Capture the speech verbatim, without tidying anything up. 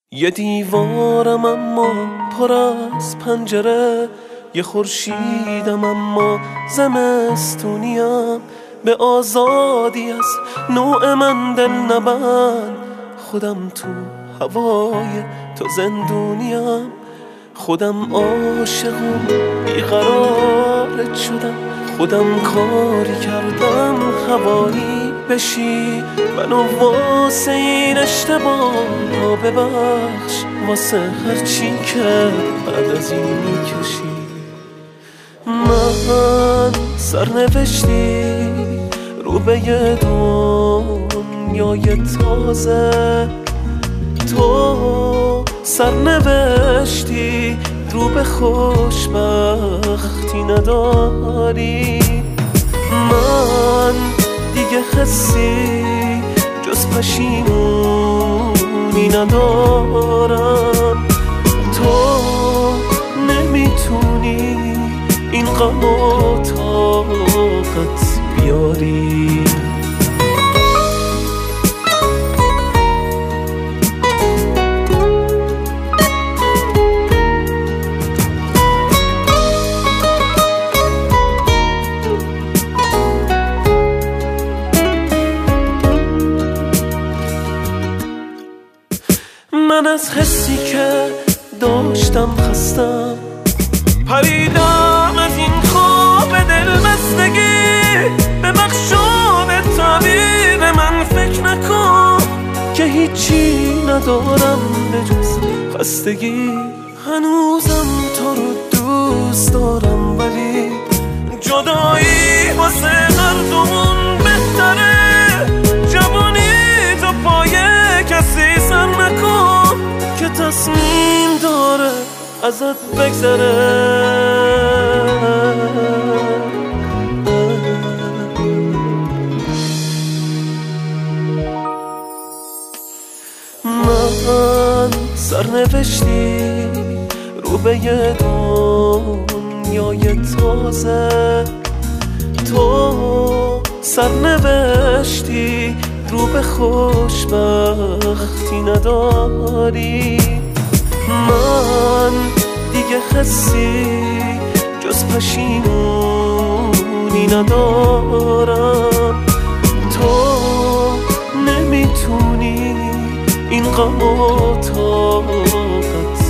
یه دیوارم اما پر از پنجره، یه خورشیدم اما زمستونیم. به آزادی از نوع من دل نبند، خودم تو هوای تو زندونیم. خودم عاشق و بیقرارت شدم، خودم کاری کردم هوایی بشی. منو واسه این اشتباه را ببخش، واسه هرچی که بعد از این میکشی. من سرنوشتی رو به یه دنیای تازه، تو سرنوشتی رو به خوشبختی نداری. من دیگه حسی جز پشیمونی ندارم. تو نمیتونی این غم و طاقت بیاری. من از حسی که داشتم خستم، پریدم از این خواب دلبستگی. به بخشون تعبیر من فکر نکن که هیچی ندارم به جز خستگی. هنوزم تو رو دوست دارم، ولی جدایی واسه هر دومون بهتره. جوانی تو پای کسی سر نکن که تصمیم داره ازت بگذره. من سرنوشتی رو به یه دنیای تازه، تو سرنوشتی رو به خوشبختی نداری. من دیگه حسی جز پشیمونی ندارم. تو نمیتونی این غم و طاقت